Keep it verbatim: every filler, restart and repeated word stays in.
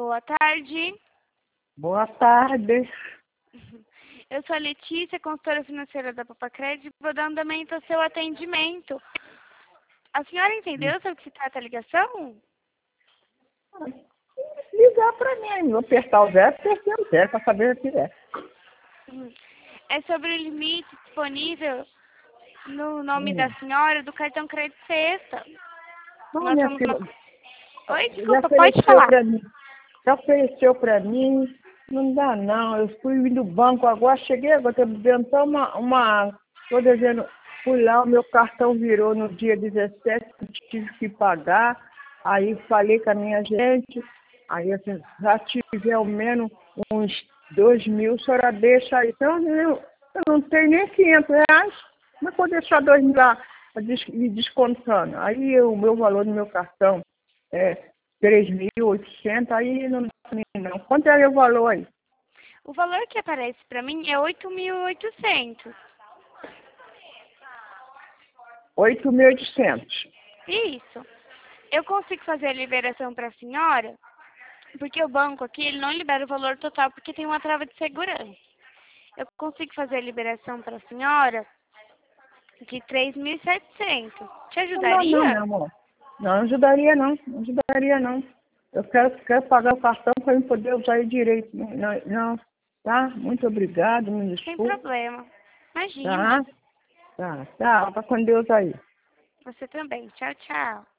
Boa tarde. Boa tarde. Eu sou a Letícia, consultora financeira da Papacred, vou dar andamento ao seu atendimento. A senhora entendeu sobre o que se trata a ligação? Ligar para mim, vou apertar o zero, apertei o zero para saber o que é. É sobre o limite disponível no nome Hum. da senhora do cartão crédito sexta. Não, Nós minha somos filha, uma... Oi, já desculpa, pode ofereceu falar. para mim. Já ofereceu para mim. Não dá não. Eu fui no banco agora, cheguei agora, estou devendo só uma, uma. Estou devendo, fui lá, o meu cartão virou no dia dezessete, tive que pagar. Aí falei com a minha gente, aí assim, já tive ao menos uns dois mil, a senhora deixa aí. Então, eu, eu não tenho nem quinhentos reais, mas vou deixar dois mil lá me descontando. Aí o meu valor do meu cartão é três mil e oitocentos, aí não dá pra mim não. Quanto é o valor aí? O valor que aparece para mim é oito mil e oitocentos. oito mil e oitocentos. Isso. Eu consigo fazer a liberação para a senhora, porque o banco aqui ele não libera o valor total porque tem uma trava de segurança. Eu consigo fazer a liberação para a senhora de três mil e setecentos. Te Não dá não, meu ajudaria? amor. Não ajudaria não, não ajudaria não. Eu quero, quero pagar o cartão para eu poder usar ele direito. Não, não, não, tá? Muito obrigado, me Sem desculpe. problema. Imagina. Tá? Tá, tá. Fica com Deus aí. Você também. Tchau, tchau.